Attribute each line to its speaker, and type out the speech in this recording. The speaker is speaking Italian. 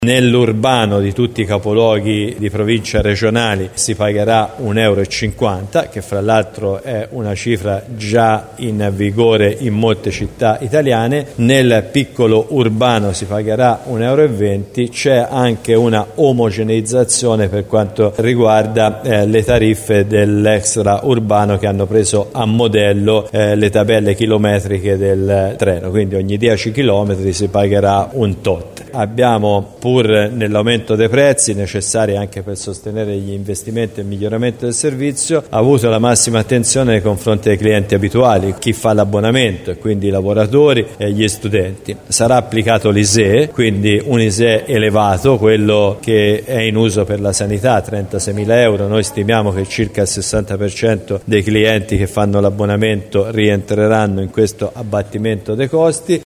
Speaker 1: Nell'urbano di tutti i capoluoghi di provincia regionali si pagherà €1,50, che fra l'altro è una cifra già in vigore in molte città italiane. Nel piccolo urbano si pagherà €1,20. C'è anche una omogeneizzazione per quanto riguarda le tariffe dell'extra urbano, che hanno preso a modello le tabelle chilometriche del treno, quindi ogni 10 chilometri si pagherà un tot. Abbiamo, pur nell'aumento dei prezzi necessari anche per sostenere gli investimenti e il miglioramento del servizio, avuto la massima attenzione nei confronti dei clienti abituali, chi fa l'abbonamento e quindi i lavoratori e gli studenti. Sarà applicato l'ISEE, quindi un ISEE elevato, quello che è in uso per la sanità, €36.000. Noi stimiamo che circa il 60% dei clienti che fanno l'abbonamento rientreranno in questo abbattimento dei costi.